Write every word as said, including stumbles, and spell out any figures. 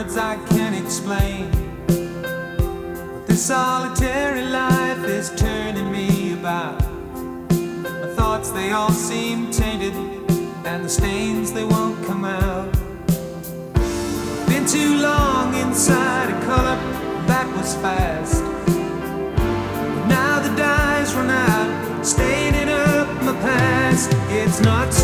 words I can't explain. But this solitary life is turning me about. My thoughts, they all seem tainted, and the stains, they won't come out. Been too long inside a color that was fast. But now the dye's run out, staining up my past. It's not